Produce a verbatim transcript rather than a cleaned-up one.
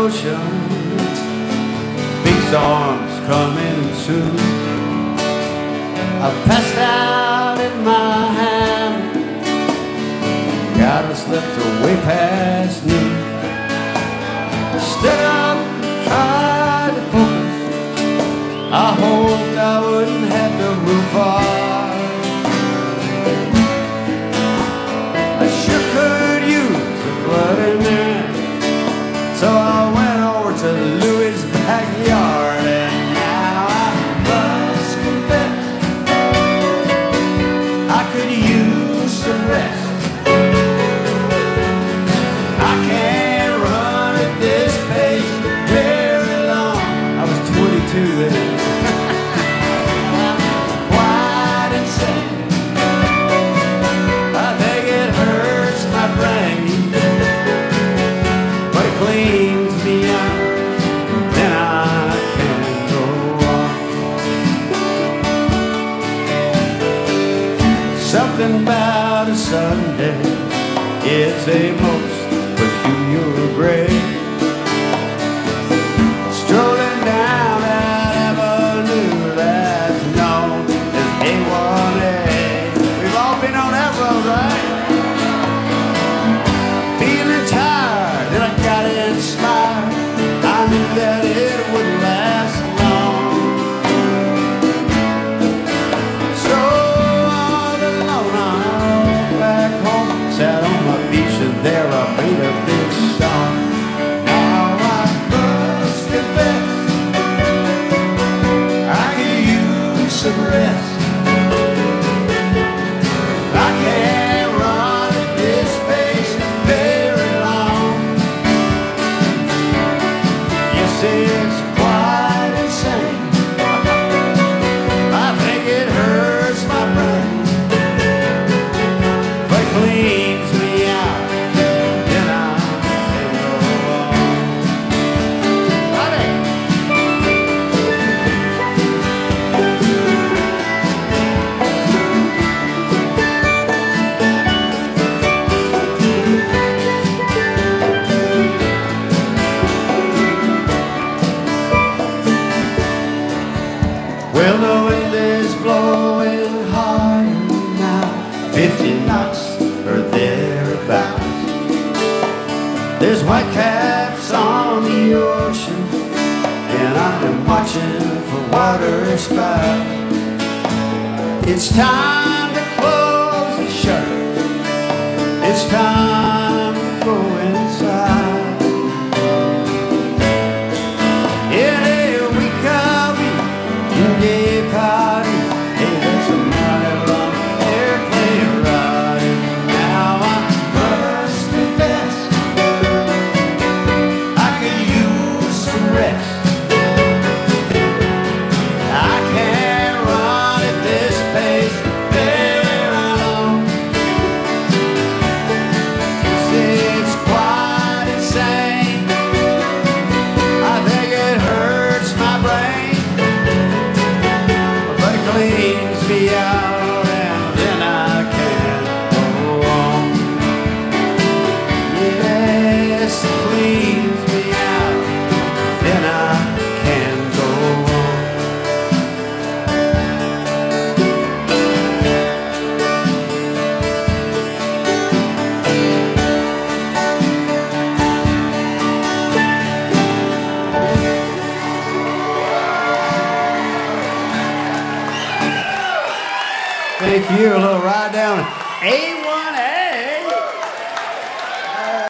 ocean. Big storms coming soon. I passed out in my hand. Gotta slip way past noon. Stood up, tried to focus. I hoped I wouldn't have to move far. I sure could use a Bloody Mary, so I went over to Louis' backyard. And now I must confess, I could use some rest. I can't run at this pace very long. I was twenty-two then. Quite insane. I think it hurts my brain, but it cleans me out. Then I can go on. Something about a Sunday, it's a most peculiar grade. Strolling down that avenue that's known as A one A. We've all been on that road, right? Feeling tired and I got inspired. I knew that it wouldn't last long. So all alone I went back home, sat on my beach, and there I made a big song. Now I must confess, I could use some rest. I can't run at this pace very long. Yes, it's quite insane. I think it hurts my brain, but it cleans me out. Then I can go on. Buddy. Well, the wind is blowing hard now, fifty knots or thereabouts. There's white caps on the ocean, and I'm watching for water spout. It's time to close the shutter. It's time to go inside. In a week I'll be in gay party. Hey, there's some money on airplane ride. Now I must confess, I could use some rest. I can't run at this pace very long. It's quite insane. I think it hurts my brain, but it cleans me out, and then I can go on. Yes, it cleans me out, then I can go on. Thank you. A little ride down A